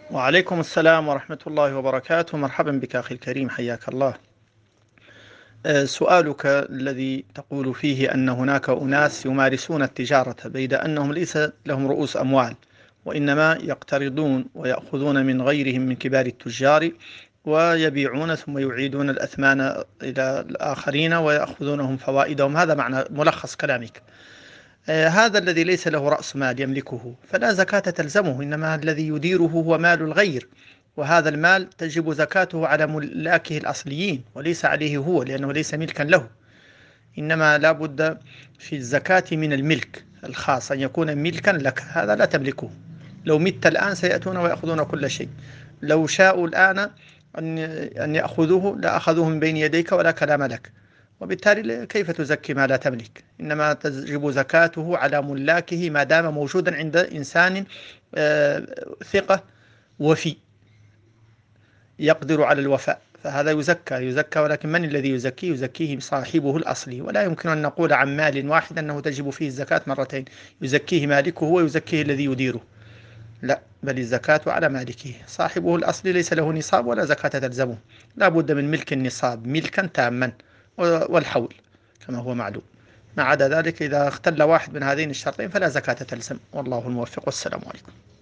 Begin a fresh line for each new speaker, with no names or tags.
وعليكم السلام ورحمة الله وبركاته. مرحبا بك أخي الكريم، حياك الله. سؤالك الذي تقول فيه أن هناك أناس يمارسون التجارة بيد أنهم ليس لهم رؤوس أموال، وإنما يقترضون ويأخذون من غيرهم من كبار التجار ويبيعون ثم يعيدون الأثمان إلى الآخرين ويأخذونهم فوائدهم. هذا معنى ملخص كلامك. هذا الذي ليس له رأس مال يملكه فلا زكاة تلزمه، إنما الذي يديره هو مال الغير، وهذا المال تجب زكاته على ملاكه الأصليين وليس عليه هو، لأنه ليس ملكا له. إنما لا بد في الزكاة من الملك الخاص، أن يكون ملكا لك، هذا لا تملكه. لو مت الآن سيأتون ويأخذون كل شيء. لو شاءوا الآن أن يأخذوه لأخذوه من بين يديك ولا كلام لك. وبالتالي كيف تزكي ما لا تملك؟ إنما تجب زكاته على ملاكه ما دام موجودا عند إنسان ثقة وفي يقدر على الوفاء، فهذا يزكى. ولكن من الذي يزكيه؟ يزكيه صاحبه الأصلي. ولا يمكن أن نقول عن مال واحد أنه تجب فيه الزكاة مرتين، يزكيه مالكه ويزكيه الذي يديره. لا، بل الزكاة على مالكه، صاحبه الأصلي ليس له نصاب ولا زكاة تلزمه. لا بد من ملك النصاب ملكا تاما، والحول كما هو معلوم. ما عدا ذلك إذا اختل واحد من هذين الشرطين فلا زكاة تلزم. والله الموفق، والسلام عليكم.